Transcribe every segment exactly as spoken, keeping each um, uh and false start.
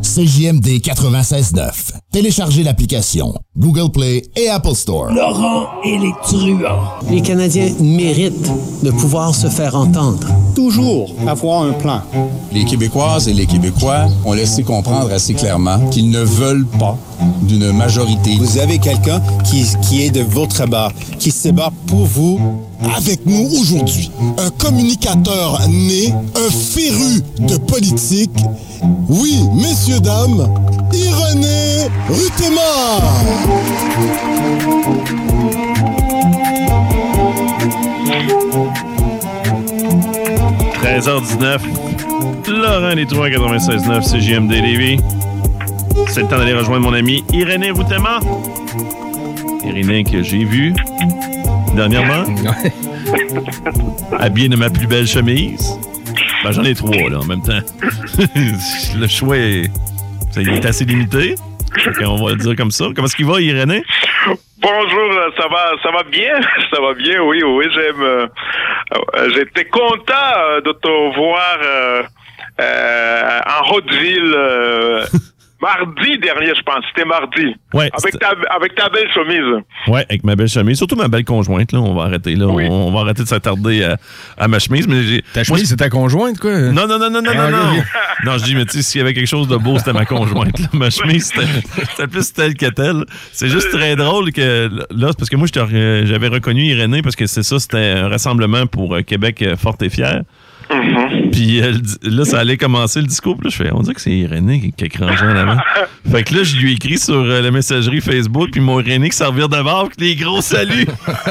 C J M D quatre-vingt-seize neuf. Téléchargez l'application Google Play et Apple Store. Laurent et les truands. Les Canadiens méritent de pouvoir se faire entendre. Toujours avoir un plan. Les Québécoises et les Québécois ont laissé comprendre assez clairement qu'ils ne veulent pas d'une majorité. Vous avez quelqu'un qui, qui est de votre bord, qui se bat pour vous. Avec nous aujourd'hui, un communicateur né, un féru de politique. Oui, messieurs, dames, Irénée Rutema. treize heures dix-neuf, Laurent Les Truands quatre-vingt-seize neuf, C J M D Lévis. C'est le temps d'aller rejoindre mon ami Irénée Rutema. Irénée que j'ai vu dernièrement, habillé de ma plus belle chemise. Ben, j'en ai trois, là, en même temps. Le choix est, il est assez limité. On va le dire comme ça. Comment est-ce qu'il va, Irénée? Bonjour, ça va, ça va bien, ça va bien, oui, oui, j'aime. Euh, j'étais content de te voir euh, euh, en Haute-Ville. Euh, Mardi dernier, je pense. C'était mardi. Ouais, avec, ta, avec ta belle chemise. Ouais, avec ma belle chemise. Surtout ma belle conjointe, là. On va arrêter, là. Oui. On, on va arrêter de s'attarder à, à ma chemise. Mais j'ai... Ta chemise, moi, c'est ta conjointe, quoi? Non, non, non, non, non, ah, non. Non, non je dis, mais tu sais, s'il y avait quelque chose de beau, c'était ma conjointe, là. Ma chemise, c'était, c'était plus telle que telle. C'est juste très drôle que, là, c'est parce que moi, j'avais reconnu Irénée parce que c'est ça, c'était un rassemblement pour Québec fort et fier. Mm-hmm. Puis euh, là, ça allait commencer le discours. Puis là, je fais, on dirait que c'est Irénée qui, qui a crangé en avant. Fait que là, je lui ai écrit sur euh, la messagerie Facebook, puis mon Irénée qui s'en revire de bord, puis les gros saluts.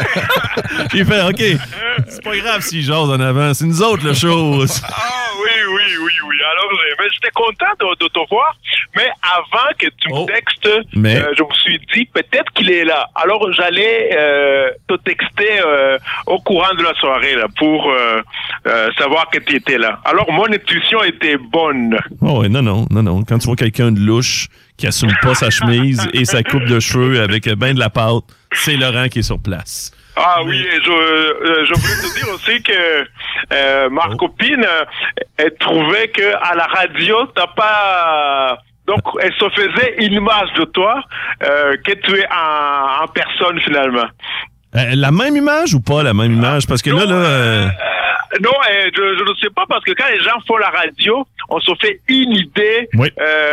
Puis il fait, OK, c'est pas grave s'il jase en avant, c'est nous autres le show. Ah oui, oui, oui, oui. Alors, mais j'étais content de, de te voir, mais avant que tu me oh. textes, mais... euh, je me suis dit, peut-être qu'il est là. Alors, j'allais euh, te texter euh, au courant de la soirée là, pour euh, euh, savoir que tu étais là. Alors, mon intuition était bonne. Oh oui, non, non, non, non. Quand tu vois quelqu'un de louche qui assume pas sa chemise et sa coupe de cheveux avec ben de la pâte, c'est Laurent qui est sur place. Ah oui, et je, euh, je voulais te dire aussi que euh, ma oh. copine, euh, elle trouvait que à la radio, t'as pas... Donc, elle se faisait une image de toi euh, que tu es en, en personne, finalement. Euh, la même image ou pas la même image? Parce que non, là... là euh... Euh, non, euh, je, je ne sais pas, parce que quand les gens font la radio, on se fait une idée oui.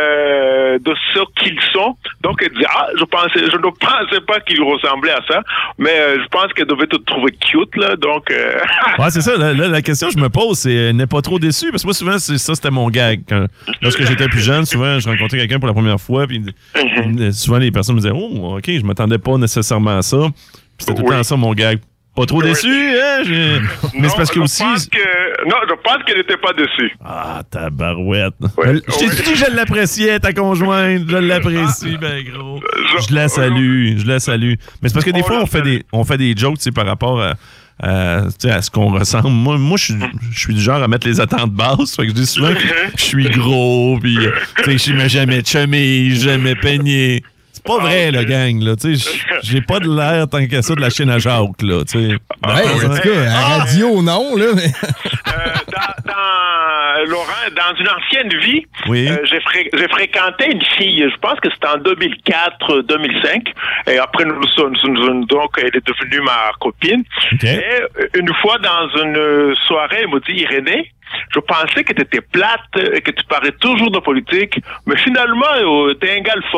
euh, de ce qu'ils sont. Donc, elle dit, ah, je pensais, je ne pensais pas qu'ils ressemblaient à ça, mais euh, je pense qu'elle devait te trouver cute, là, donc... Euh... ouais, c'est ça, la, la, la question que je me pose, c'est, euh, n'est pas trop déçu, parce que moi, souvent, c'est, ça, c'était mon gag. Quand, lorsque j'étais plus jeune, souvent, je rencontrais quelqu'un pour la première fois, puis mm-hmm. souvent, les personnes me disaient, oh, OK, je m'attendais pas nécessairement à ça. Puis c'était tout le oui. temps ça, mon gag. Pas trop oui. déçu, hein? J'ai... Mais non, c'est parce que je aussi... Pense que... Non, je pense qu'elle n'était pas déçue. Ah, tabarouette. Ouais. Je t'ai dit que je l'appréciais, ta conjointe. Je l'apprécie, ben gros. Je, je la salue, je la salue. Mais c'est parce que des on fois, on fait des, on fait des jokes, tu sais, par rapport à... Euh, à ce qu'on ressemble. Moi, moi je suis du genre à mettre les attentes basses. Fait que je dis souvent que je suis gros, puis je mets jamais de chemise, jamais peigné. C'est pas vrai, le gang, là. Tu sais, j'ai pas de l'air tant que ça de la chaîne à Jacques, là. Tu sais. Ah, ouais, en tout cas, à la radio, non, là. Mais... euh, dans, dans, Laurent, dans une ancienne vie, oui. euh, j'ai, fré- j'ai fréquenté une fille, je pense que c'était en deux mille quatre deux mille cinq, et après, nous sommes, donc, elle est devenue ma copine. Okay. Et une fois, dans une soirée, elle m'a dit, Irénée, je pensais que tu étais plate, que tu parlais toujours de politique, mais finalement, euh, t'es un gars le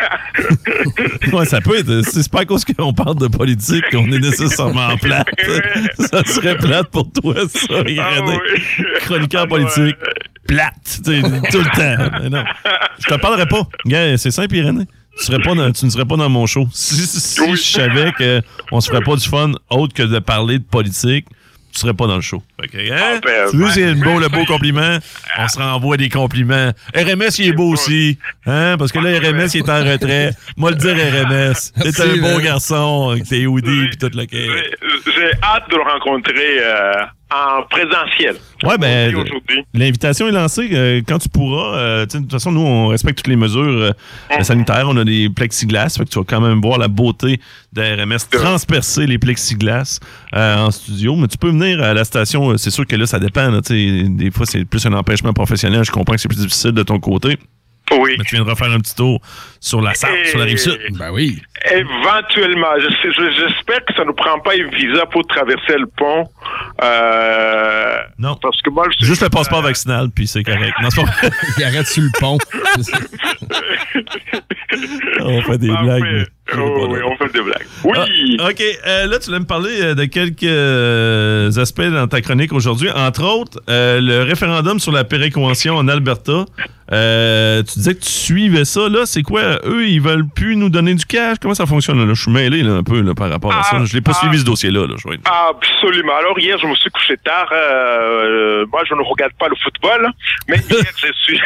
fun. Ouais, ça peut être. C'est pas à cause qu'on parle de politique qu'on est nécessairement plate. Ça serait plate pour toi, ça, Irénée. Ah, oui. Chroniqueur politique, plate, tout le temps. Mais non, je te parlerai pas. Gars, c'est simple, Irénée. Tu, serais pas dans, tu ne serais pas dans mon show. Si, si oui. je savais qu'on se ferait pas du fun autre que de parler de politique, tu serais pas dans le show. Okay, hein? Ah, ben, tu veux, c'est le beau, le beau compliment? On se renvoie des compliments. R M S, il est beau aussi. Hein? Parce que là, R M S, il est en retrait. Moi, le dire R M S. T'es un beau garçon avec tes hoodies et tout le quai. J'ai, j'ai hâte de le rencontrer euh, en présentiel. Ouais, ben, l'invitation est lancée euh, quand tu pourras. Euh, de toute façon, nous, on respecte toutes les mesures euh, mmh. sanitaires. On a des plexiglas. Fait que tu vas quand même voir la beauté de R M S transpercer les plexiglas euh, en studio. Mais tu peux venir à la station. C'est sûr que là, ça dépend. Là, des fois, c'est plus un empêchement professionnel. Je comprends que c'est plus difficile de ton côté. Oui. Mais tu viendras faire un petit tour sur la Sarthe, Et... sur la Rive-Sud. Ben oui. Éventuellement. Je sais, je, j'espère que ça ne prend pas un visa pour traverser le pont. Euh, non. Parce que moi, je Juste le passeport euh... vaccinal, puis c'est correct. Non, c'est pas... Il arrête sur le pont. On fait des ah, blagues. Mais... Oh, oui, on fait des blagues. Oui! Ah, OK. Euh, là, tu voulais me parler de quelques euh, aspects dans ta chronique aujourd'hui. Entre autres, euh, le référendum sur la péréquation en Alberta. Euh, tu disais que tu suivais ça. Là, c'est quoi? Eux, ils veulent plus nous donner du cash? Comment ça fonctionne? Là? Je suis mêlé là, un peu là, par rapport à ah, ça. Je l'ai pas ah, suivi, ce dossier-là. Là, je vois. Absolument. Alors, hier, je me suis couché tard. Euh, moi, je ne regarde pas le football. Mais hier, je suis...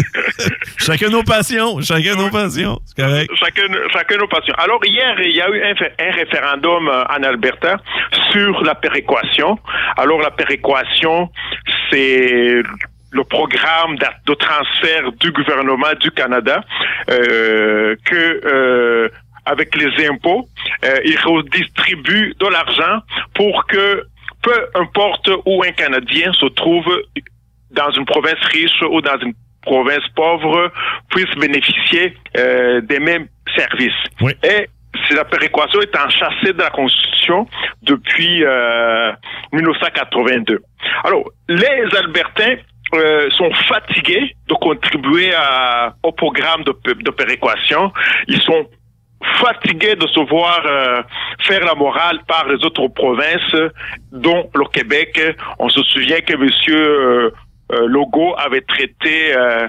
Chacun nos passions. Chacun nos passions. C'est correct. Chacun, chacun nos passions. Alors, hier, il y a eu un, un référendum en Alberta sur la péréquation. Alors, la péréquation, c'est le programme de transfert du gouvernement du Canada euh, que... Euh, avec les impôts, euh, ils redistribuent de l'argent pour que, peu importe où un Canadien se trouve, dans une province riche ou dans une province pauvre, puisse bénéficier euh, des mêmes services. Oui. Et la péréquation est enchâssée de la Constitution depuis euh, dix-neuf cent quatre-vingt-deux. Alors, les Albertains Euh, sont fatigués de contribuer à, au programme de, de péréquation. Ils sont fatigués de se voir euh, faire la morale par les autres provinces, dont le Québec. On se souvient que M. Euh, euh, Legault avait traité euh,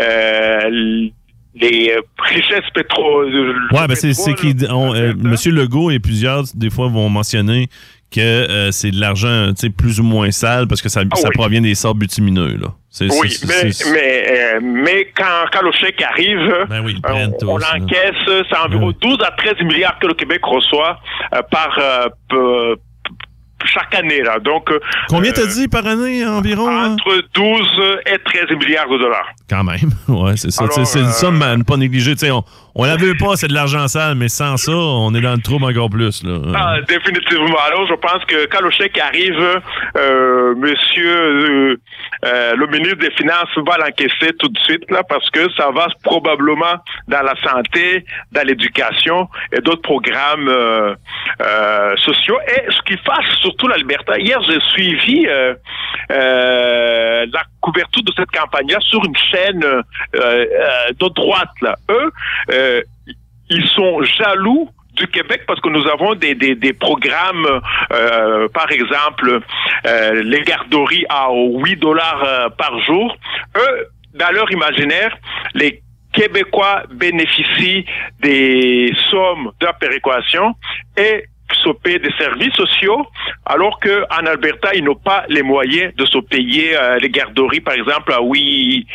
euh, les richesses pétro... Ouais, ben c'est, c'est qu'il... On, euh, M. Legault et plusieurs, des fois, vont mentionner que euh, c'est de l'argent plus ou moins sale parce que ça, ah, ça oui. provient des sables bitumineux. Là. C'est, oui, c'est, mais, c'est... mais, euh, mais quand, quand le chèque arrive, ben oui, euh, on, on l'encaisse, c'est environ ben oui. douze à treize milliards que le Québec reçoit euh, par euh, p- chaque année. Là. Donc, combien euh, t'as dit par année environ? Entre douze et treize milliards de dollars. Quand même, ouais, c'est ça. Alors, c'est, c'est une somme à ne pas négliger. T'sais, on on la veut pas, c'est de l'argent sale, mais sans ça, on est dans le trouble encore plus. Là. Ah, définitivement. Alors, je pense que quand le chèque arrive, euh, monsieur euh, euh, le ministre des Finances va l'encaisser tout de suite, là, parce que ça va probablement dans la santé, dans l'éducation et d'autres programmes euh, euh, sociaux. Et ce qui fasse surtout l'Alberta. Hier, j'ai suivi euh, euh, la couverture de cette campagne-là sur une chaîne euh, euh, de droite. Là. Eux, euh, ils sont jaloux du Québec parce que nous avons des, des, des programmes, euh, par exemple, euh, les garderies à huit dollars euh, par jour. Eux, dans leur imaginaire, les Québécois bénéficient des sommes de la péréquation et se payer des services sociaux, alors qu'en Alberta, ils n'ont pas les moyens de se payer euh, les garderies, par exemple, à huit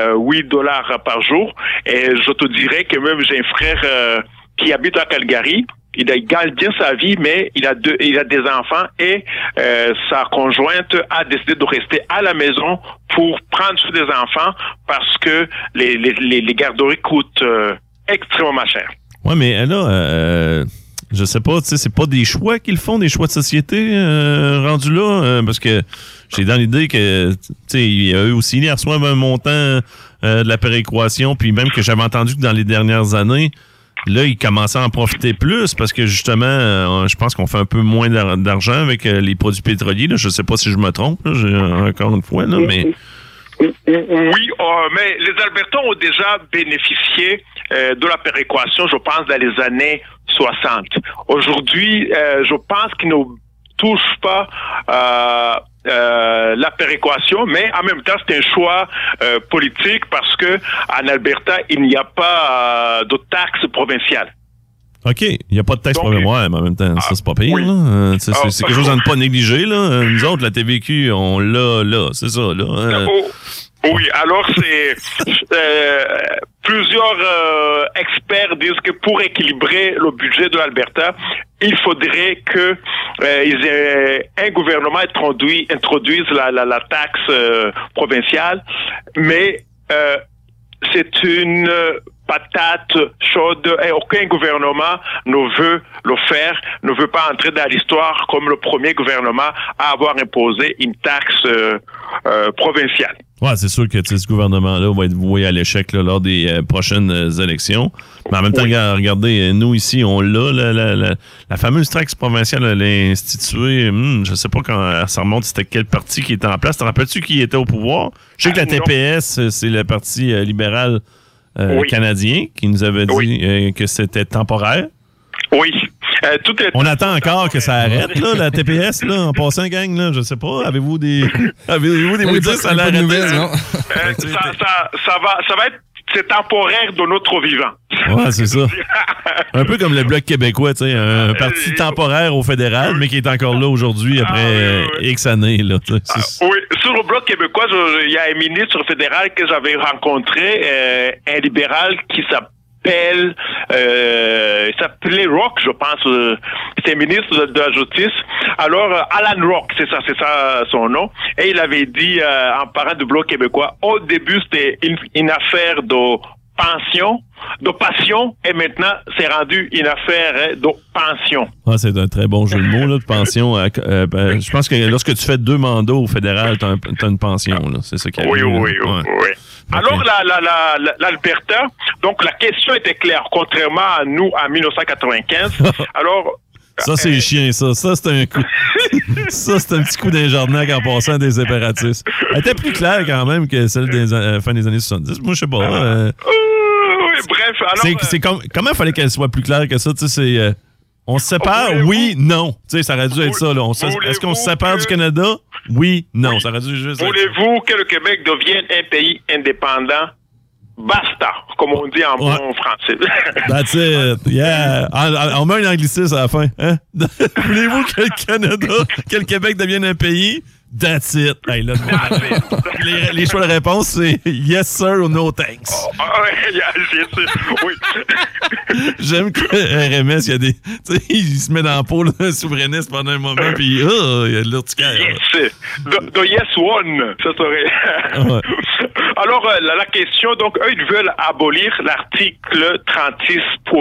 dollars par jour. Et je te dirais que même j'ai un frère euh, qui habite à Calgary. Il, a, il gagne bien sa vie, mais il a deux, il a des enfants et euh, sa conjointe a décidé de rester à la maison pour prendre soin des enfants parce que les, les, les, les garderies coûtent euh, extrêmement cher. Ouais, mais là, euh, je sais pas, tu sais, c'est pas des choix qu'ils font, des choix de société euh, rendus là, euh, parce que j'ai dans l'idée que, tu sais, eux aussi, ils reçoivent un montant euh, de la péréquation, puis même que j'avais entendu que dans les dernières années, là, ils commençaient à en profiter plus parce que, justement, euh, je pense qu'on fait un peu moins d'ar- d'argent avec euh, les produits pétroliers. Là. Je sais pas si je me trompe, là, j'ai, encore une fois, là, mais... Oui, euh, mais les Albertains ont déjà bénéficié euh, de la péréquation, je pense, dans les années soixante. Aujourd'hui, euh, je pense qu'ils ne touchent pas euh, euh, la péréquation, mais en même temps, c'est un choix euh, politique parce que en Alberta, il n'y a pas euh, de taxe provinciale. OK. Il n'y a pas de taxe provinciale, ouais, mais en même temps, ah, ça, c'est pas pire. Oui. Là. Euh, c'est, c'est, c'est quelque chose à ne pas négliger. Là. Nous autres, la T V Q, on l'a là, c'est ça. Là. Euh, oh. Oui, alors c'est euh, plusieurs euh, experts disent que pour équilibrer le budget de l'Alberta, il faudrait que euh, ils aient, un gouvernement introduit, introduise la, la, la taxe euh, provinciale, mais euh, c'est une patate chaude et aucun gouvernement ne veut le faire, ne veut pas entrer dans l'histoire comme le premier gouvernement à avoir imposé une taxe euh, euh, provinciale. Ouais, c'est sûr que ce gouvernement-là va être voué à l'échec là, lors des euh, prochaines euh, élections. Mais en même temps, oui. regardez, nous ici, on l'a, la, la, la, la fameuse taxe provinciale, elle est instituée. Hum, je sais pas quand ça remonte, c'était quel parti qui était en place. Te rappelles-tu qui était au pouvoir? Je sais que la T P S, non. c'est le Parti euh, libéral euh, oui. canadien qui nous avait dit oui. euh, que c'était temporaire. Oui. Euh, tout est... On attend encore que ça arrête, là, la T P S, là, en passant, gang, là, je sais pas. Avez-vous des, avez-vous des motifs à l'arrêter? Euh, ça, ça, ça, va, ça va être c'est temporaire de notre vivant. Ouais, c'est ça. Un peu comme le Bloc québécois, tu sais, un parti temporaire au fédéral, mais qui est encore là aujourd'hui après ah, oui, oui. X années. Là, ah, oui, sur le Bloc québécois, il y a un ministre fédéral que j'avais rencontré, euh, un libéral qui s'appelle Appelle, euh, il s'appelait Rock, je pense, euh, c'est ministre de, de la Justice. Alors, euh, Alan Rock, c'est ça, c'est ça son nom. Et il avait dit, euh, en parlant du Bloc québécois, au début, c'était une, une affaire de pension, de passion, et maintenant, c'est rendu une affaire de pension. Ah, c'est un très bon jeu de mots, là, de pension. Euh, euh, ben, je pense que lorsque tu fais deux mandats au fédéral, t'as, un, t'as une pension, là. C'est ça qui arrive. Oui, oui, oui, ouais. oui. Okay. Alors, la, la, la, l'Alberta, donc la question était claire, contrairement à nous en dix-neuf cent quatre-vingt-quinze. Alors, ça, c'est euh... chien, ça. Ça, c'est un coup. Ça, c'est un petit coup d'injarnac en passant des séparatistes. Elle était plus claire quand même que celle des euh, fin des années soixante-dix. Moi, je sais pas. Euh... Oui, bref, alors... C'est, c'est com- comment il fallait qu'elle soit plus claire que ça? Tu sais, c'est... Euh, on se sépare? Voulez-vous? Oui, non. Tu sais, ça aurait dû être ça, là. On se... Est-ce qu'on se sépare que... du Canada? Oui, non. Ça aurait dû juste Voulez-vous que le Québec devienne un pays indépendant? Basta, comme on dit en ouais. bon français. That's it. Yeah. On, on met un anglicisme à la fin. Hein? Voulez-vous que le Canada, que le Québec devienne un pays? That's it. Hey, là, les, les choix de réponse, c'est yes sir ou no thanks. Oh, oh, yes, yes, oui. J'aime que R M S, il y a des. Tu sais, il se met dans la peau d'un souverainiste pendant un moment, puis oh, il y a de l'urticaire. Yes. The, the yes one, ça serait. Ouais. Alors, la, la question, donc, eux, ils veulent abolir l'article trente-six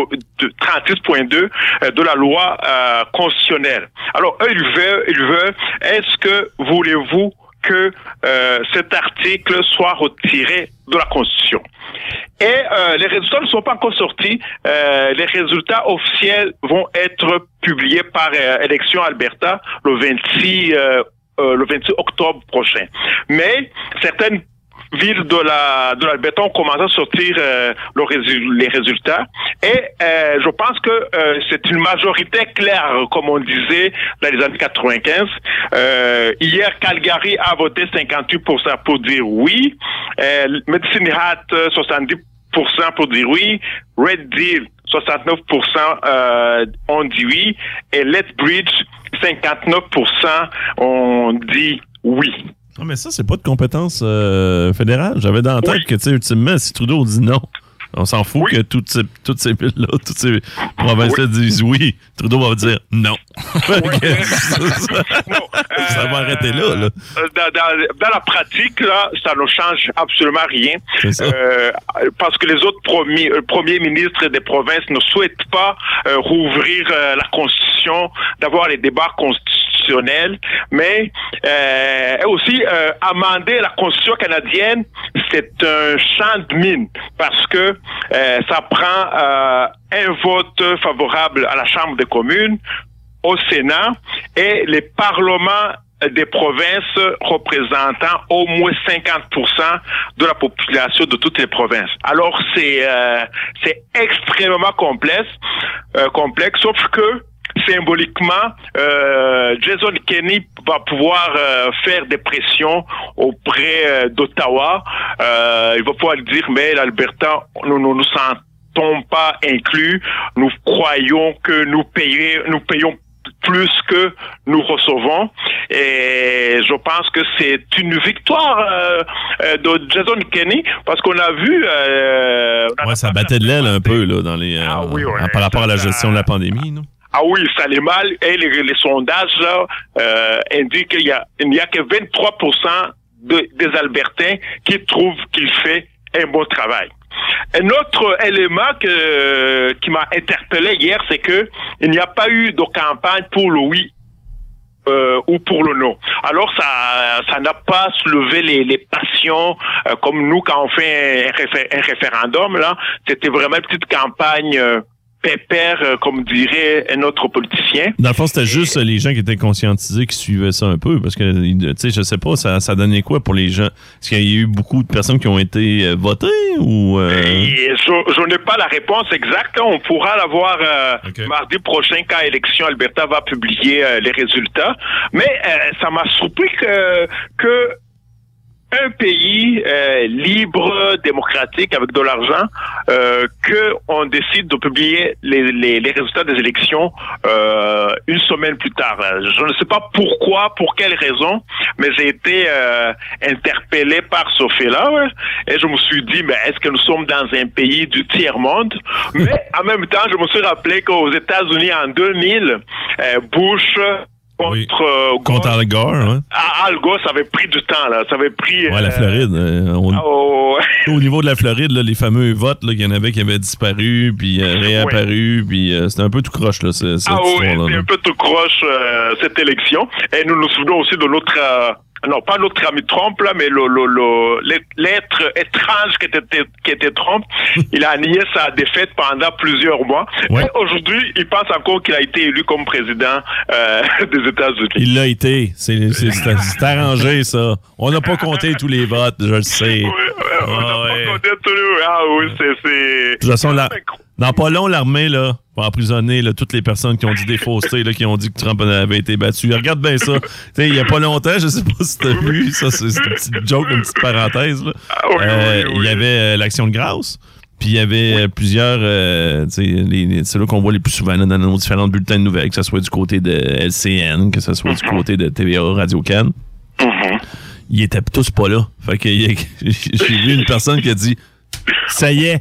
point deux de la loi euh, constitutionnelle. Alors, eux, ils veulent, ils veulent est-ce que voulez-vous que euh, cet article soit retiré de la Constitution? Et euh, les résultats ne sont pas encore sortis. Euh, les résultats officiels vont être publiés par euh, Élections Alberta le vingt-six, euh, euh, le vingt-six octobre prochain. Mais certaines villes de la de l'Alberta ont commencé à sortir euh, le résu- les résultats et euh, je pense que euh, c'est une majorité claire, comme on disait dans les années quatre-vingt-quinze. Euh, hier, Calgary a voté cinquante-huit pour cent pour dire oui, euh, Medicine Hat soixante-dix pour cent pour dire oui, Red Deer soixante-neuf pour cent euh, ont dit oui et Lethbridge cinquante-neuf pour cent ont dit oui. Non, mais ça, c'est pas de compétence euh, fédérale. J'avais dans la tête oui. que, tu sais, ultimement, si Trudeau dit non, on s'en fout oui. que toutes ces, toutes ces villes-là, toutes ces provinces-là oui. disent oui. Trudeau va dire non. Oui. ça, ça, non. ça va euh, arrêter là. là. Dans, dans, dans la pratique, là, ça ne change absolument rien. Euh, parce que les autres premiers, euh, premiers ministres des provinces ne souhaitent pas euh, rouvrir euh, la Constitution, d'avoir les débats constitutionnels, mais euh, aussi euh, amender la Constitution canadienne, c'est un champ de mine parce que euh, ça prend euh, un vote favorable à la Chambre des communes, au Sénat et les parlements des provinces représentant au moins cinquante pour cent de la population de toutes les provinces. Alors c'est euh, c'est extrêmement complexe, euh, complexe, sauf que symboliquement, euh, Jason Kenney va pouvoir euh, faire des pressions auprès euh, d'Ottawa. Euh, il va pouvoir dire, mais l'Alberta, nous nous nous sentons pas inclus. Nous croyons que nous payons, nous payons plus que nous recevons. Et je pense que c'est une victoire euh, euh, de Jason Kenney parce qu'on a vu... Euh, on a ouais, ça battait de l'aile un peu là, dans les, euh, ah, oui, ouais, par rapport à la gestion de la pandémie. Non? Ah oui, ça allait mal. Et les, les sondages là, euh, indiquent qu'il y a, il n'y a que vingt-trois pour cent de, des Albertains qui trouvent qu'il fait un bon travail. Un autre élément que, qui m'a interpellé hier, c'est que il n'y a pas eu de campagne pour le oui Euh, ou pour le non. Alors ça ça n'a pas soulevé les, les passions euh, comme nous quand on fait un, réfé- un référendum là. C'était vraiment une petite campagne euh, pépère, euh, comme dirait un autre politicien. Dans le fond, c'était juste les gens qui étaient conscientisés qui suivaient ça un peu, parce que, tu sais, je sais pas, ça, ça donnait quoi pour les gens? Est-ce qu'il y a eu beaucoup de personnes qui ont été euh, votées ou... Euh... Et je, je n'ai pas la réponse exacte. On pourra l'avoir euh, okay. mardi prochain quand Élection Alberta va publier euh, les résultats. Mais euh, ça m'a surpris que... que un pays euh, libre, démocratique, avec de l'argent, euh, qu'on décide de publier les, les, les résultats des élections euh, une semaine plus tard. Je ne sais pas pourquoi, pour quelle raison, mais j'ai été euh, interpellé par ce fait-là. Ouais, et je me suis dit, mais est-ce que nous sommes dans un pays du tiers-monde? Mais en même temps, je me suis rappelé qu'aux États-Unis, en deux mille, euh, Bush... Contre, oui. euh, contre Al Gore, hein? À Al Gore, ça avait pris du temps, là. Ça avait pris... Ouais, euh... la Floride. Euh, on... oh... Au niveau de la Floride, là, les fameux votes, là, il y en avait qui avaient disparu, puis euh, réapparu, oui. puis euh, c'était un peu tout croche, là, cette Ah oui, c'était un peu tout croche, euh, cette élection. Et nous nous souvenons aussi de l'autre... Euh... Non, pas notre ami Trump, là, mais le, le, le, l'être étrange qui était, qui était Trump. Il a nié sa défaite pendant plusieurs mois. Ouais. Et aujourd'hui, il pense encore qu'il a été élu comme président euh, des États-Unis. Il l'a été. C'est, c'est, c'est, c'est arrangé, ça. On n'a pas compté tous les votes, je le sais. Oui, on n'a ah, ouais. pas compté tous les... Ah oui, c'est... c'est... De toute façon, la... dans pas long, l'armée, là, va emprisonner là, toutes les personnes qui ont dit des faussetés, là, qui ont dit que Trump avait été battu. Regarde bien ça. Il n'y a pas longtemps, je sais pas si tu as vu, ça, c'est, c'est une petite joke, une petite parenthèse. Là. Ah, oui, euh, oui, oui. Il y avait euh, l'Action de grâce, puis il y avait oui. euh, plusieurs, euh, les, les, c'est là qu'on voit les plus souvent là, dans nos différents bulletins de nouvelles, que ce soit du côté de L C N, que ce soit mm-hmm. du côté de T V A, Radio-Can. Mm-hmm. Ils étaient tous pas là. Fait que j'ai vu une personne qui a dit « Ça y est! »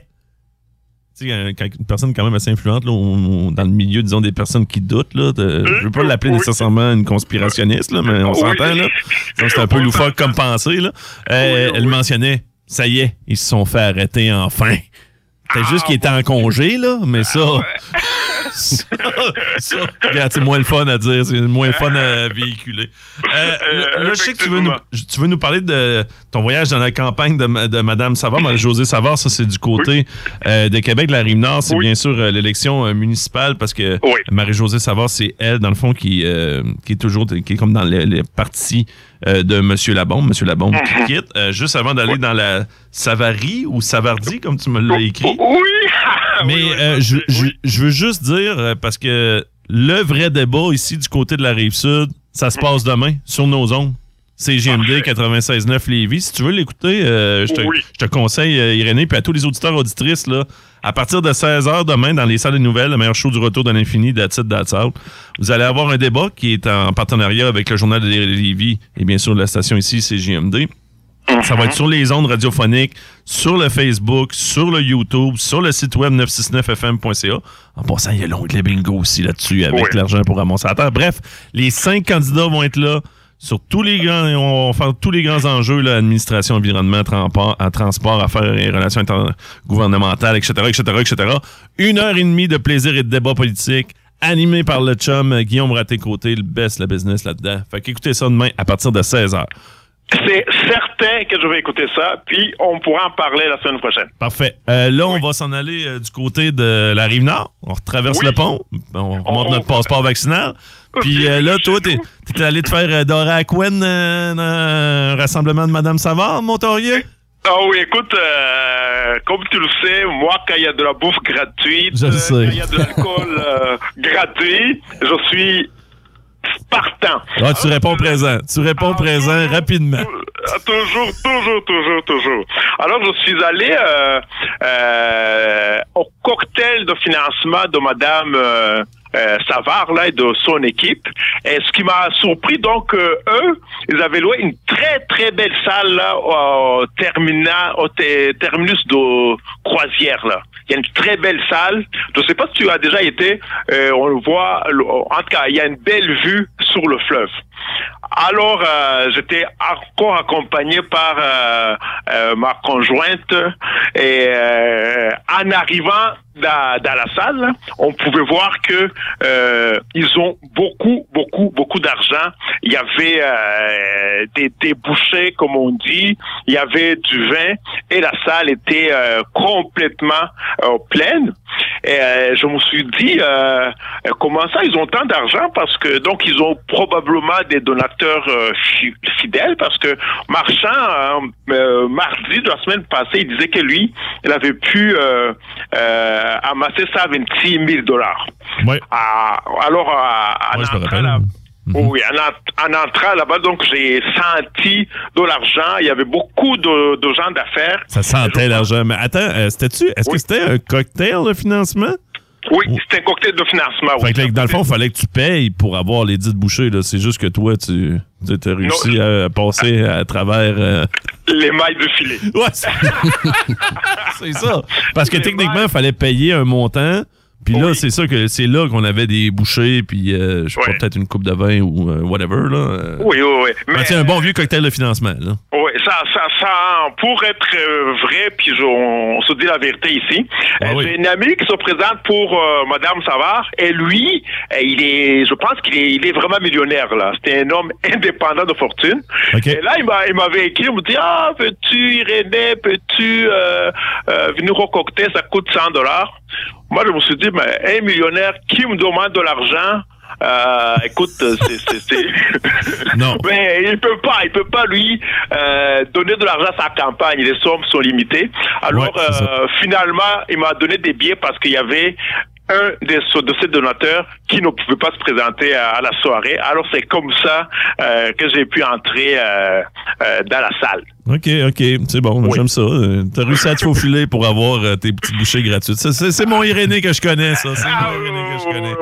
Tu sais, quand une personne quand même assez influente, là, on, on, dans le milieu, disons, des personnes qui doutent, là, de, je veux pas l'appeler oui. nécessairement une conspirationniste, là, mais on oui. s'entend, là. Donc, c'est un peu loufoque comme pensée, là. Euh, oui, oui. Elle mentionnait, ça y est, ils se sont fait arrêter enfin. C'était ah, juste qu'ils étaient en congé, là, mais ça... Ah, ouais. ça, ça regarde, c'est moins le fun à dire, c'est moins le fun à véhiculer. Euh, là, là je sais que tu veux, nous, tu veux nous parler de ton voyage dans la campagne de, de Mme Savard, Mme Josée Savard, ça c'est du côté oui. euh, de Québec, de la Rive-Nord, c'est oui. bien sûr euh, l'élection euh, municipale, parce que oui. Marie-Josée Savard, c'est elle, dans le fond, qui, euh, qui est toujours, qui est comme dans les, les partis euh, de M. Labombe, M. Labombe mm-hmm. qui quitte, euh, juste avant d'aller oui. dans la Savarie ou Savardie, comme tu me l'as écrit. Oui! Mais oui, oui, euh, je, je, je veux juste dire, parce que le vrai débat ici du côté de la Rive-Sud, ça se passe demain sur nos ondes. C'est G M D quatre-vingt-seize neuf Lévis. Si tu veux l'écouter, euh, je, te, oui. je te conseille, euh, Irénée, puis à tous les auditeurs auditrices, là, à partir de seize heures demain, dans les salles de nouvelles, le meilleur show du retour de l'infini, That's it, That's all, vous allez avoir un débat qui est en partenariat avec le Journal de Lévis et bien sûr la station ici, c'est G M D. Ça va être sur les ondes radiophoniques, sur le Facebook, sur le YouTube, sur le site web neuf cent soixante-neuf F M point C A. En passant, il y a l'onglet bingo aussi là-dessus avec oui. l'argent pour ramasser la terre. Bref, les cinq candidats vont être là sur tous les grands, on va faire tous les grands enjeux, là, administration, environnement, transport, à transport, affaires et relations intergouvernementales, et cetera, et cetera, et cetera. Une heure et demie de plaisir et de débat politique, animé par le chum Guillaume Raté-Côté, le best, le business là-dedans. Fait qu'écoutez ça demain à partir de seize heures. C'est certain que je vais écouter ça, puis on pourra en parler la semaine prochaine. Parfait. Euh, là, oui. on va s'en aller euh, du côté de la Rive-Nord. On retraverse oui. le pont, on remonte on, notre passeport vaccinal. Puis euh, là, toi, t'es, t'es allé te faire euh, dorer à Quen euh, un rassemblement de Mme Savard, Montaurier? Ah oui, écoute, euh, comme tu le sais, moi, quand il y a de la bouffe gratuite, je sais. quand il y a de l'alcool euh, gratuit, je suis... partant. Ah, tu réponds présent. Tu réponds ah, présent toujours, rapidement. Toujours, toujours, toujours, toujours. Alors, je suis allé euh, euh, au cocktail de financement de Madame euh, euh, Savard là, et de son équipe. Et ce qui m'a surpris, donc, euh, eux, ils avaient loué une très, très belle salle là, au, terminal, au te, terminus de croisière. Là. Il y a une très belle salle. Je ne sais pas si tu as déjà été. Euh, on le voit. En tout cas, il y a une belle vue sur le fleuve. Alors, euh, j'étais encore accompagné par euh, euh, ma conjointe et euh, en arrivant dans, dans la salle, on pouvait voir que euh, ils ont beaucoup, beaucoup, beaucoup d'argent. Il y avait euh, des débouchés, comme on dit, il y avait du vin et la salle était euh, complètement euh, pleine. Et euh, je me suis dit, euh, comment ça, ils ont tant d'argent? Parce que, donc, ils ont probablement des donateurs euh, fidèles, parce que Marchand, euh, mardi de la semaine passée, il disait que lui, il avait pu euh, euh, amasser ça à vingt-six mille dollars. Oui. Ah, alors, à, ouais, à entrant là, mm-hmm. oui, en, en entrant là-bas, donc, j'ai senti de l'argent. Il y avait beaucoup de, de gens d'affaires. Ça sentait l'argent. Mais attends, euh, c'était-tu, est-ce oui. que c'était un cocktail de financement? Oui, c'était un cocktail de financement. Fait Oui. que là, dans le fond, il fallait que tu payes pour avoir les dites bouchées. Là. C'est juste que toi, tu as réussi non. à passer à travers... Euh... les mailles de filet. Ouais, c'est, c'est ça. Parce que les techniquement, il fallait payer un montant. Puis là, oui. c'est ça que c'est là qu'on avait des bouchées, puis euh, je sais oui. pas, peut-être une coupe de vin ou euh, whatever. Là. Oui, oui, oui. Mais c'est un bon vieux cocktail de financement. Là. Oui, ça, ça, ça, pour être vrai, puis je, on, on se dit la vérité ici. Ah, oui. J'ai une amie qui se présente pour euh, Madame Savard, et lui, il est, je pense qu'il est, il est vraiment millionnaire, là. C'était un homme indépendant de fortune. Okay. Et là, il, m'a, il m'avait écrit, il me dit, ah, peux-tu, Irénée, peux-tu euh, euh, venir au cocktail, ça coûte cent dollars. Moi, je me suis dit, mais un millionnaire qui me demande de l'argent, euh, écoute, c'est, c'est, c'est... non. Mais il peut pas, il peut pas lui euh, donner de l'argent à sa campagne. Les sommes sont limitées. Alors, ouais, euh, finalement, il m'a donné des billets parce qu'il y avait un des, de ces donateurs qui ne pouvait pas se présenter à, à la soirée. Alors, c'est comme ça euh, que j'ai pu entrer euh, euh, dans la salle. OK, OK. C'est bon, oui. J'aime ça. T'as réussi à te faufiler pour avoir euh, tes petites bouchées gratuites. Ça, c'est, c'est mon Irénée que je connais, ça. C'est mon Irénée que je connais.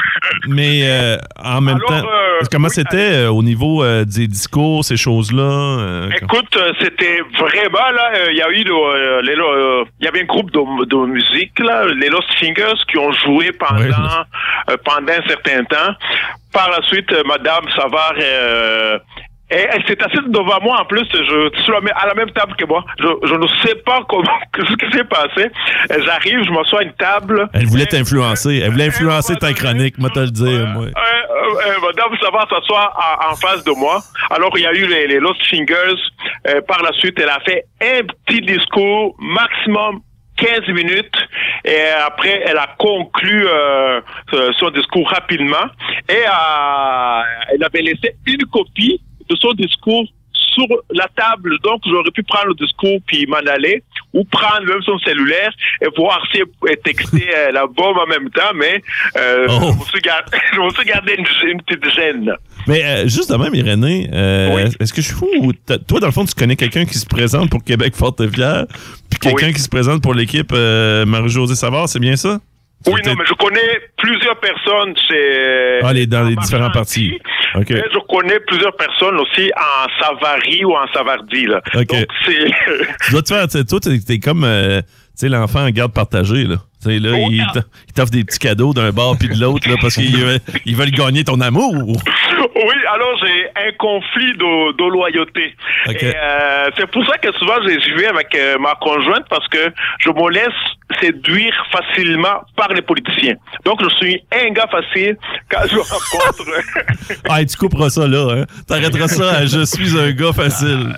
Mais euh, en même Alors, temps, euh, comment oui, c'était euh, au niveau euh, des discours, ces choses-là? Euh, Écoute, euh, c'était vraiment, là, il euh, y a eu, euh, les, euh, y avait un groupe de, de musique, là, les Lost Fingers, qui ont joué pendant, oui. euh, pendant un certain temps. Par la suite, euh, Madame Savard... Euh, Et elle s'est assise devant moi, en plus, je suis à la même table que moi. Je, je ne sais pas comment, ce qui s'est passé. J'arrive, je m'assois à une table. Elle voulait t'influencer. Elle voulait influencer ta chronique, moi te le dire, moi. Euh, euh, euh, Madame Savard s'assoit en, en face de moi. Alors, il y a eu les, les Lost Fingers. Euh, par la suite, elle a fait un petit discours, maximum quinze minutes, et après elle a conclu euh, son discours rapidement, et euh, elle avait laissé une copie de son discours sur la table. Donc j'aurais pu prendre le discours puis m'en aller, ou prendre même son cellulaire et voir si elle texter euh, la bombe en même temps, mais euh, oh. je, me suis gardé, je me suis gardé une, une petite gêne. Mais euh, juste de même, Irénée, euh, oui. est-ce que je suis fou ou toi, dans le fond, tu connais quelqu'un qui se présente pour Québec Forte et Fière, puis quelqu'un oui. qui se présente pour l'équipe euh, Marie-Josée Savard, c'est bien ça? Oui, non, mais je connais plusieurs personnes chez... Ah, les, dans les différents partis. Okay. Et je connais plusieurs personnes aussi en Savary ou en Savardie, là. OK. Donc, c'est... tu dois te faire... Toi, t'es, t'es comme... Euh, tu sais, l'enfant en garde partagée, là. Tu sais, là, oh, il, il t'offre des petits cadeaux d'un bord puis de l'autre, là, parce qu'ils ils veulent gagner ton amour. Oui, alors j'ai un conflit de, de loyauté. Okay. Et, euh, c'est pour ça que souvent j'y vais avec euh, ma conjointe, parce que je me laisse séduire facilement par les politiciens. Donc je suis un gars facile quand je rencontre. Ah, tu couperas ça là, hein? T'arrêteras ça à je suis un gars facile.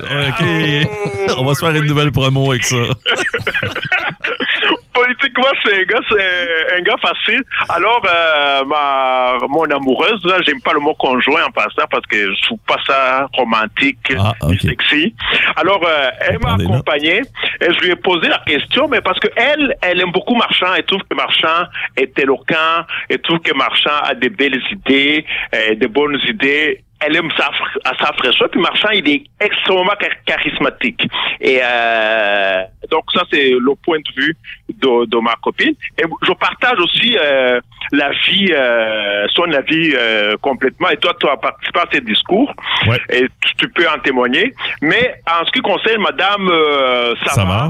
OK. On va se faire une nouvelle promo avec ça. Politiquement, c'est un gars, c'est un gars facile. Alors, euh, ma, mon amoureuse, là, j'aime pas le mot conjoint en passant parce que je trouve pas ça romantique, ah, okay. sexy. Alors, euh, elle m'a accompagné et je lui ai posé la question, mais parce que elle, elle aime beaucoup Marchand. Elle trouve que Marchand est éloquent, elle trouve que Marchand a des belles idées, euh, des bonnes idées. Elle aime sa, sa fraîcheur, puis Marchand, il est extrêmement charismatique. Et euh, donc ça, c'est le point de vue de, de ma copine. Et je partage aussi euh, la vie, euh, son avis euh, complètement. Et toi, tu as participé à ces discours, ouais. et tu, tu peux en témoigner. Mais en ce qui concerne Madame euh, Savard,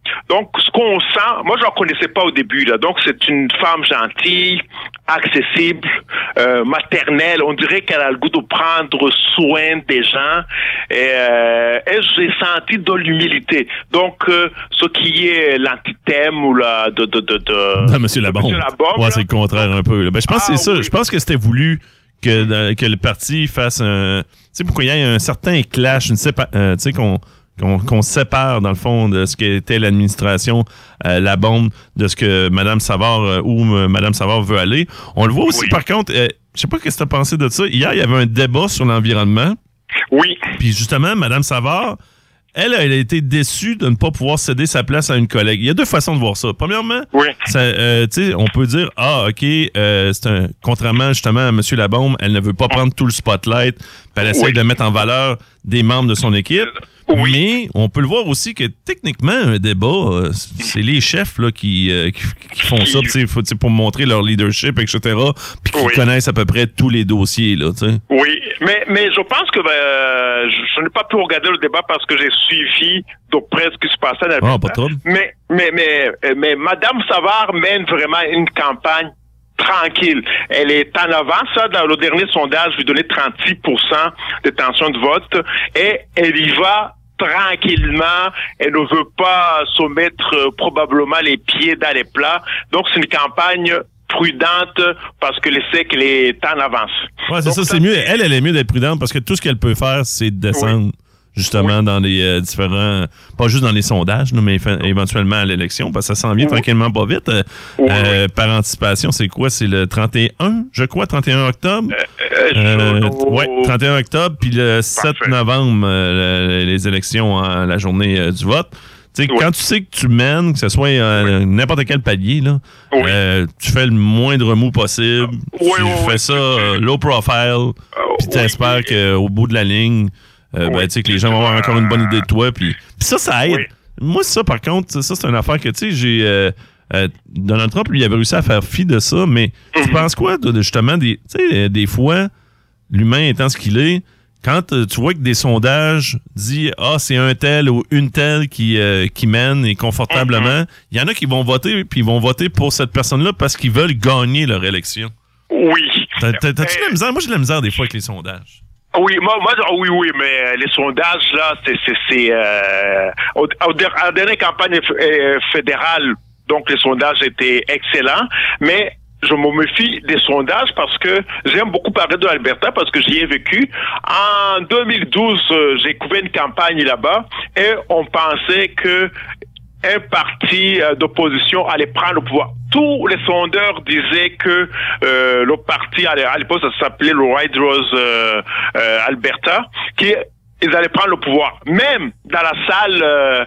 Donc, ce qu'on sent, moi, je la connaissais pas au début, là. Donc, c'est une femme gentille, accessible, euh, maternelle. On dirait qu'elle a le goût de prendre soin des gens. Et, euh, et j'ai senti de l'humilité. Donc, euh, ce qui est l'antithème ou la de de de de. Non, Monsieur Labombe. Monsieur Labombe, ouais, là. c'est le contraire un peu. Là. Ben, je pense Ah, que c'est ça. oui. Je pense que c'était voulu que que le parti fasse un. Tu sais, pour qu'il y ait un certain clash, une sépa... euh, tu sais qu'on Qu'on, qu'on sépare, dans le fond, de ce qu'était l'administration euh, Labombe, de ce que Mme Savard, euh, où euh, Mme Savard veut aller. On le voit aussi, Oui. par contre, euh, je sais pas ce que tu as pensé de ça. Hier, il y avait un débat sur l'environnement. Oui. Puis justement, Mme Savard, elle, elle a été déçue de ne pas pouvoir céder sa place à une collègue. Il y a deux façons de voir ça. Premièrement, Oui. ça, euh, tu sais, on peut dire, ah, OK, euh, c'est un, contrairement justement à M. Labombe, elle ne veut pas prendre tout le spotlight, puis elle essaie Oui. de mettre en valeur des membres de son équipe. Oui. Mais on peut le voir aussi que techniquement, un débat, euh, c'est les chefs là, qui, euh, qui, qui font ça t'sais, faut, t'sais, pour montrer leur leadership, et cetera, puis qui Oui. connaissent à peu près tous les dossiers. Là, t'sais. Oui, mais, mais je pense que ben, je, je n'ai pas pu regarder le débat parce que j'ai suivi de près ce qui se passait dans le Ah, débat. pas de trouble. Mais, mais, mais, mais Mme Savard mène vraiment une campagne tranquille. Elle est en avance. Ça, dans le dernier sondage, lui donnait trente-six pour cent de tension de vote et elle y va tranquillement. Elle ne veut pas se mettre euh, probablement les pieds dans les plats. Donc, c'est une campagne prudente parce qu'elle sait qu'elle est en avance. Ouais, c'est Donc, ça, c'est mieux. Elle, elle est mieux d'être prudente parce que tout ce qu'elle peut faire, c'est de descendre Oui. justement Oui. dans les euh, différents, pas juste dans les sondages, nous, mais fa- éventuellement à l'élection, parce que ça s'en vient Oui. tranquillement pas vite. Euh, Oui, euh, par anticipation, c'est quoi? C'est le trente et un, je crois, trente et un octobre? Euh, Euh, je- ouais, trente et un octobre, puis le sept Parfait. novembre, euh, les élections, en, la journée euh, du vote. Tu sais, Oui. quand tu sais que tu mènes, que ce soit euh, n'importe quel palier, là, Oui. euh, tu fais le moindre mot possible, Oui, tu oui, fais oui. ça euh, low profile, puis oui, t'espères oui. qu'au bout de la ligne, euh, Oui. ben, tu sais, que les gens vont avoir encore une bonne idée de toi. Puis puis ça, ça aide. Oui. Moi, ça, par contre, ça, c'est une affaire que, tu sais, j'ai... Euh, euh, Donald Trump, lui, il avait réussi à faire fi de ça, mais tu Mhm. penses quoi, de, de, justement, des, tu sais, euh, des fois, l'humain étant ce qu'il est, quand euh, tu vois que des sondages disent « Ah, c'est un tel ou une telle qui, euh, qui mène et confortablement », il y en a qui vont voter, puis ils vont voter pour cette personne-là parce qu'ils veulent gagner leur élection. Oui. T'as- t'as- T'as-tu de Euh, la misère? Moi, j'ai de la misère des fois avec les sondages. Oui, moi, moi, oui, oui, mais euh, les sondages, là, c'est, c'est, c'est euh, au, au, der- à la dernière campagne f- euh, fédérale, donc les sondages étaient excellents, mais je me méfie des sondages parce que j'aime beaucoup parler de l'Alberta parce que j'y ai vécu. En deux mille douze, euh, j'ai couvert une campagne là-bas et on pensait que un parti euh, d'opposition allait prendre le pouvoir. Tous les sondeurs disaient que euh, le parti, à l'époque, ça s'appelait le White Rose euh, euh, Alberta, qui ils allaient prendre le pouvoir. Même dans la salle, euh,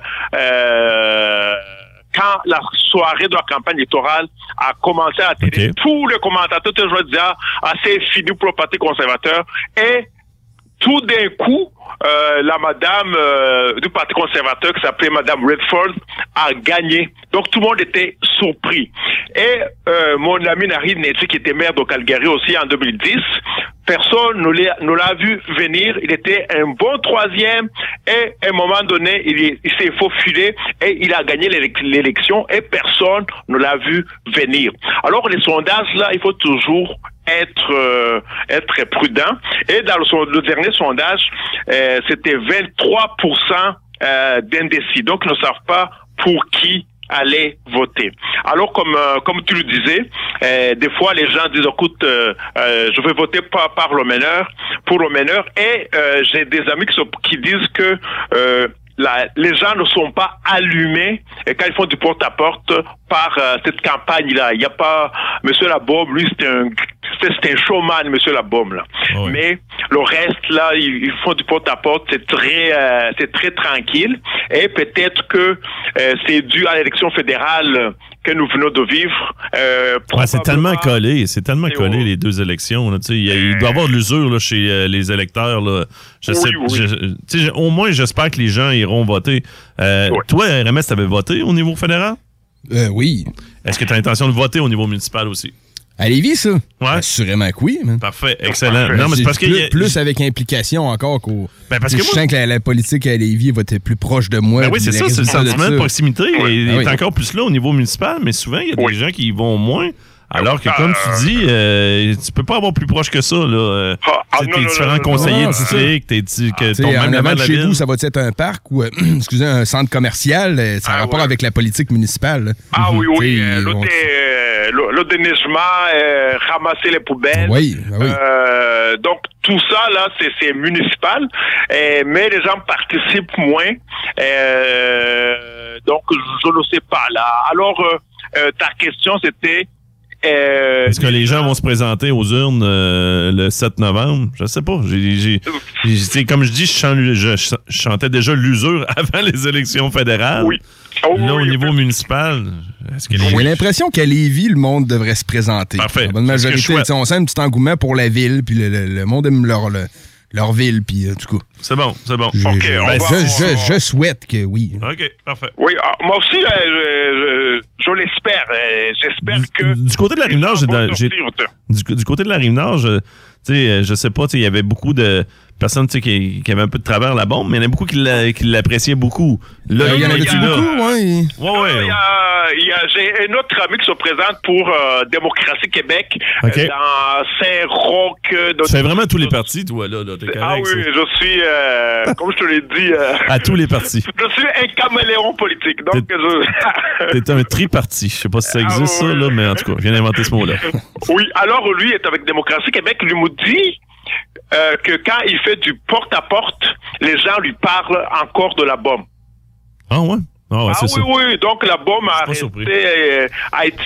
euh, quand la soirée de la campagne électorale a commencé à la télé, Okay. tous les commentateurs toujours disaient ah, c'est fini pour le Parti conservateur. Et tout d'un coup, euh, la madame euh, du Parti conservateur, qui s'appelait Madame Redford, a gagné. Donc, tout le monde était surpris. Et euh, mon ami Narid Netzi, qui était maire de Calgary aussi en deux mille dix, personne ne l'a, ne l'a vu venir. Il était un bon troisième. Et à un moment donné, il, est, il s'est faufilé et il a gagné l'élec- l'élection et personne ne l'a vu venir. Alors, les sondages, là, il faut toujours être euh, être prudent. Et dans le, le dernier sondage, euh, c'était vingt-trois pour cent euh, d'indécis. Donc, ils ne savent pas pour qui aller voter. Alors, comme euh, comme tu le disais, euh, des fois, les gens disent, écoute, euh, euh, je vais voter par, par le meneur, pour le meneur. Et euh, j'ai des amis qui, sont, qui disent que euh, La, les gens ne sont pas allumés et quand ils font du porte-à-porte par euh, cette campagne-là. Il n'y a pas... Monsieur Labombe, lui, c'est un, c'est un showman, Monsieur Labombe, là. Ouais. Mais le reste, là, ils, ils font du porte-à-porte, c'est très, euh, c'est très tranquille. Et peut-être que euh, c'est dû à l'élection fédérale que nous venons de vivre. Euh, Ouais, c'est tellement probablement- collé, c'est tellement Et collé ouais. les deux élections. Là, tu sais, il, y a- il doit y avoir de l'usure là, chez euh, les électeurs. Là. Je Oui, sais, oui. je- tu sais, au moins, j'espère que les gens iront voter. Euh, Ouais. Toi, R M S, t'avais voté au niveau fédéral? Euh, oui. Est-ce que tu as l'intention de voter au niveau municipal aussi? À Lévis, ça? Ouais. Assurément que oui. Man. Parfait, excellent. Parfait. Non, mais c'est parce que... plus, y a... plus avec implication encore qu'au... Ben parce que que je moi... sens que la, la politique à Lévis va être plus proche de moi. Ben oui, c'est ça, c'est le sentiment de, de proximité. Oui. Il ah est oui. encore plus là au niveau municipal, mais souvent, il y a des oui. gens qui y vont moins. Alors que, comme tu dis, euh, tu peux pas avoir plus proche que ça. Là. Ah, ah, tes non, différents non, conseillers non, de district, tes, que ton en même avant de la chez ville. vous, ça va être un parc ou euh, excusez, un centre commercial? Ça a ah, rapport ouais. avec la politique municipale. Là. Ah oui, oui. Euh, le, on... dé, le, le déneigement, euh, ramasser les poubelles. Oui, ben oui. Euh, donc, tout ça, là, c'est, c'est municipal. Et, mais les gens participent moins. Euh, donc, je ne sais pas, là. Alors, euh, euh, ta question, c'était... Euh, Est-ce que les gens vont se présenter aux urnes euh, le sept novembre? Je sais pas. J'ai, j'ai, j'ai, comme je dis, je, chante, je, je chantais déjà l'usure avant les élections fédérales. Oui. Oh, là, au oui, niveau oui. municipal, est-ce que les... J'ai l'impression qu'à Lévis, le monde devrait se présenter. Parfait. La bonne majorité, on sent un petit engouement pour la ville, puis le, le, le monde aime leur, le, leur ville, puis en tout cas. C'est bon, c'est bon. OK, je, on ben, va, je, on... je, je souhaite que oui. OK, parfait. Oui, ah, moi aussi, euh, je, je, je l'espère. Euh, j'espère du, que... Du côté de la Rive-Nord, j'ai, j'ai, du, du côté de la Rive-Nord, je, tu sais, je sais pas, il y avait beaucoup de personnes qui, qui avaient un peu de travers la bombe, mais il y en a beaucoup qui, l'a, qui l'appréciaient beaucoup. Là, il y en avait beaucoup, oui. Ouais, ouais. Il y a, il y a, j'ai un autre ami qui se présente pour euh, Démocratie Québec okay. euh, dans Saint-Roch. Tu fais vraiment tous les partis, toi, là. là t'es correct, ah oui, ça. je suis, euh, comme je te l'ai dit... Euh, à tous les partis. Je suis un caméléon politique, donc t'es, je... T'es un triparti. Je sais pas si ça existe, ah, oui. ça, là, mais en tout cas, je viens d'inventer ce mot-là. Oui, alors lui est avec Démocratie Québec, lui me dit... Euh, que quand il fait du porte-à-porte, les gens lui parlent encore de la bombe. Ah ouais? Ah, ouais, ah c'est oui, ça. oui, donc la bombe a resté, euh, a été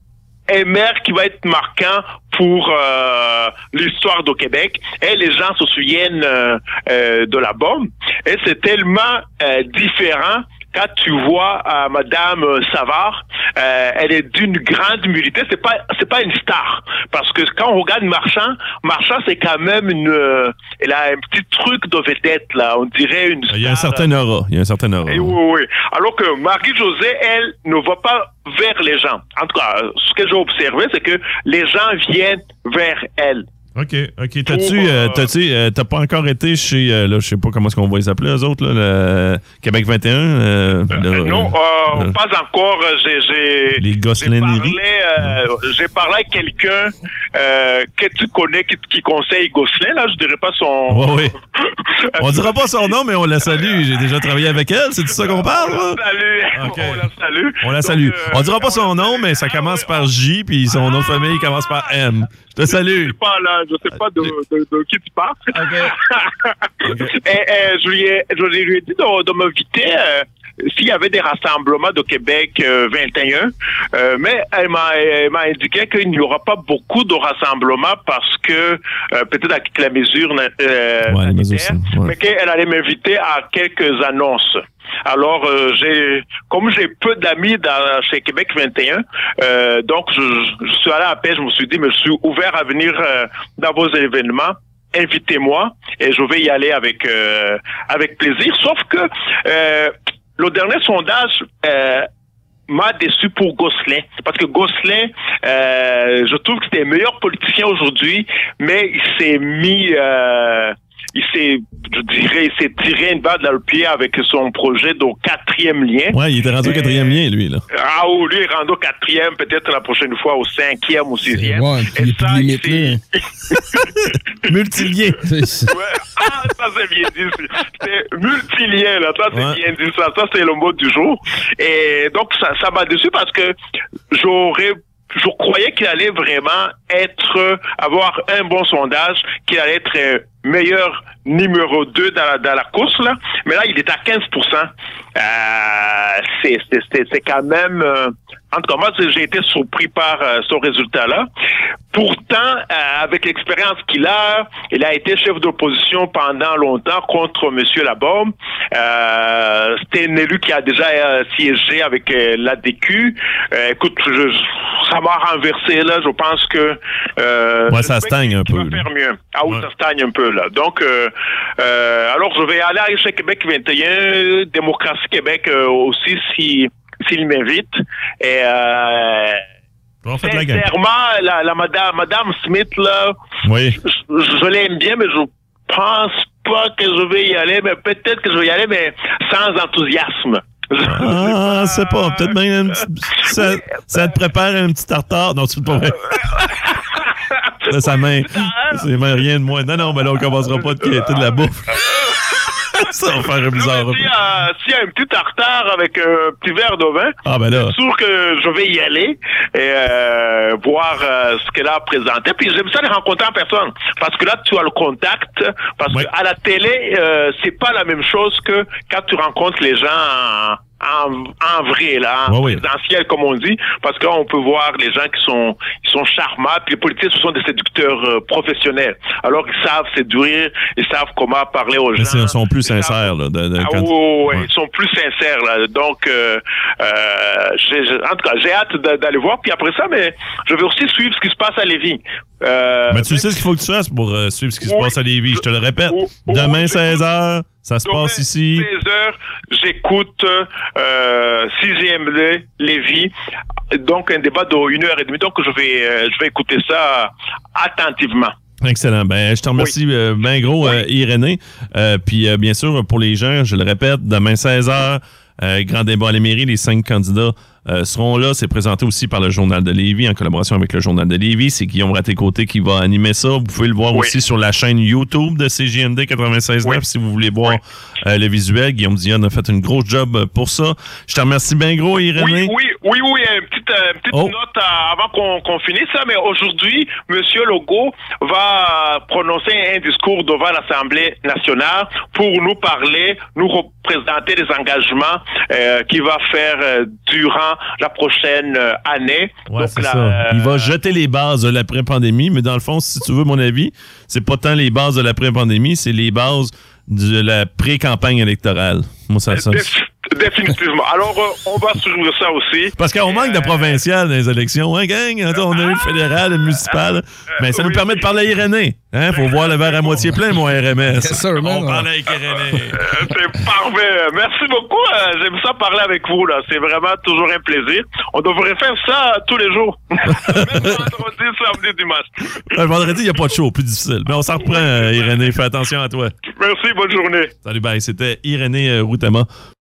un émer qui va être marquant pour euh, l'histoire du Québec. Et les gens se souviennent euh, euh, de la bombe. Et c'est tellement euh, différent. Quand tu vois euh, Madame Savard, euh, elle est d'une grande humilité. C'est pas, c'est pas une star, parce que quand on regarde Marchand, Marchand c'est quand même une, euh, elle a un petit truc de vedette là. On dirait une star. Il y a un certain aura. Il y a un certain aura. Et oui, oui. Alors que Marie-Josée, elle, ne va pas vers les gens. En tout cas, ce que j'ai observé, c'est que les gens viennent vers elle. OK, OK. T'as-tu, euh, t'as-tu, euh, t'as pas encore été chez, euh, là, je sais pas comment est-ce qu'on va les appeler, eux autres, là, le Québec vingt et un? Euh, euh, le, non, euh, euh, pas encore. J'ai, j'ai, les Gosselineries? J'ai parlé, euh, j'ai parlé avec quelqu'un euh, que tu connais qui, qui conseille Gosselin, là, je dirais pas son... Oui, oui. On dira pas son nom, mais on la salue. J'ai déjà travaillé avec elle, c'est de ça qu'on parle, là? On la salue. Okay. On la salue. On la salue. Donc, euh, on dira pas son nom, mais ça commence par J, puis son nom de famille commence par M. Je te salue. Je sais pas, là, je sais pas de, de, de qui tu parles. OK. Okay. Et, et, je, lui ai, je lui ai dit de, de m'inviter euh, s'il y avait des rassemblements de Québec euh, vingt et un, euh, mais elle m'a, elle m'a indiqué qu'il n'y aura pas beaucoup de rassemblements parce que, euh, peut-être avec la mesure euh, ouais, sanitaire, ouais. mais qu'elle allait m'inviter à quelques annonces. Alors, euh, j'ai, comme j'ai peu d'amis dans, chez Québec vingt et un, euh, donc je, je suis allé à paix, je me suis dit, mais je suis ouvert à venir euh, dans vos événements. Invitez-moi et je vais y aller avec euh, avec plaisir. Sauf que euh, le dernier sondage euh, m'a déçu pour Gosselin. Parce que Gosselin, euh, je trouve que c'était le meilleur politicien aujourd'hui, mais il s'est mis... Euh, il s'est, je dirais, il s'est tiré une balle dans le pied avec son projet de quatrième lien. Ouais, il était rendu au quatrième lien, lui, là. Ah, oh, lui, il est rendu au quatrième, peut-être la prochaine fois au cinquième ou sixième. Ouais, et ça, limite, il multilien. Ouais. Ah, ça, c'est bien dit. C'est multilien, là. Ça, c'est ouais. bien dit. Ça, ça, c'est le mot du jour. Et donc, ça, ça m'a déçu parce que j'aurais je croyais qu'il allait vraiment être, avoir un bon sondage, qu'il allait être euh, meilleur numéro deux dans la, dans la course, là. Mais là, il est à quinze pour cent. Euh, c'est, c'est, c'est, c'est quand même, euh, en tout cas, moi, j'ai été surpris par euh, ce résultat-là. Pourtant, euh, avec l'expérience qu'il a, il a été chef d'opposition pendant longtemps contre M. Labombe. Euh, c'était un élu qui a déjà euh, siégé avec euh, l'A D Q. Euh, écoute, je, ça m'a renversé, là. Je pense que... Euh, ouais, ça stagne un peu. Faire mieux. Ah oui, ouais. ça stagne un peu, là. Donc, euh, euh, alors, je vais aller chez Québec vingt et un, Démocratie Québec euh, aussi, si, s'il m'invite. Et... Euh, sincèrement, la, la madame, madame Smith, là, oui. je, je, je l'aime bien, mais je pense pas que je vais y aller, mais peut-être que je vais y aller, mais sans enthousiasme. Ah, c'est pas. Peut-être bien ça, ça te prépare un petit tartare. Non, c'est pas vrai. Là, sa main, c'est rien de moins. Non, non, mais là, on commencera pas de quitter de la bouffe. Ça va faire bizarre. S'il y, a, s'il y a un petit tartare avec un petit verre de vin, ah, ben là. c'est sûr que je vais y aller et euh, voir euh, ce qu'elle a présenté. Puis j'aime ça les rencontrer en personne. Parce que là, tu as le contact. Parce oui. qu'à la télé, euh, c'est pas la même chose que quand tu rencontres les gens en, en, en vrai, là, en oui, présentiel, oui. comme on dit. Parce qu'on peut voir les gens qui sont, qui sont charmants. Puis les politiciens, ce sont des séducteurs euh, professionnels. Alors ils savent séduire, ils savent comment parler aux gens. Mais ils sont plus sincères, là. De, de, ah, quand... oui, ouais. Ils sont plus sincères, là. Donc, euh, euh, j'ai, j'ai, en tout cas, j'ai hâte d'aller voir. Puis après ça, mais je vais aussi suivre ce qui se passe à Lévis. Euh, mais tu sais ce qu'il faut que tu fasses pour euh, suivre ce qui oui, se passe à Lévis. Je te le répète. Oui, demain, oui, seize heures, ça se passe ici. seize heures, j'écoute euh, sixième D, Lévis. Donc, un débat de une heure et demie. Donc, je vais, euh, je vais écouter ça attentivement. Excellent. Ben, je te remercie oui. euh, bien gros, euh, Irénée. Euh, puis, euh, bien sûr, pour les gens, je le répète, demain, seize heures, euh, grand débat à la mairie, les cinq candidats Euh, seront là. C'est présenté aussi par le Journal de Lévis en collaboration avec le Journal de Lévis. C'est Guillaume Raté-Côté qui va animer ça. Vous pouvez le voir oui. aussi sur la chaîne YouTube de C J M D quatre-vingt-seize neuf oui. si vous voulez voir oui. euh, le visuel. Guillaume Dion a fait une grosse job pour ça. Je te remercie bien gros, Irénée. Oui, oui, oui, oui. Une petite, euh, petite oh. note euh, avant qu'on, qu'on finisse ça, mais aujourd'hui, M. Legault va prononcer un discours devant l'Assemblée nationale pour nous parler, nous représenter les engagements euh, qu'il va faire euh, durant la prochaine euh, année. Ouais, Donc, c'est la, ça. euh... Il va jeter les bases de l'après-pandémie, mais dans le fond, si tu veux mon avis, c'est pas tant les bases de l'après-pandémie, c'est les bases de la pré-campagne électorale. Moi, ça sent. Définitivement. Alors, euh, on va suivre ça aussi. Parce qu'on manque de provincial dans les élections, hein, gang? On a eu le fédéral, le municipal. Mais ça nous permet de parler à Irénée. Hein? Faut voir le verre à moitié plein, mon R M S. Yes, sir, on parle avec Irénée. C'est parfait. Merci beaucoup. J'aime ça parler avec vous, là. C'est vraiment toujours un plaisir. On devrait faire ça tous les jours. Même vendredi, samedi, dimanche. Le vendredi, il n'y a pas de show, plus difficile. Mais on s'en reprend, Irénée. Fais attention à toi. Merci, bonne journée. Salut, bye. C'était Irénée Routema.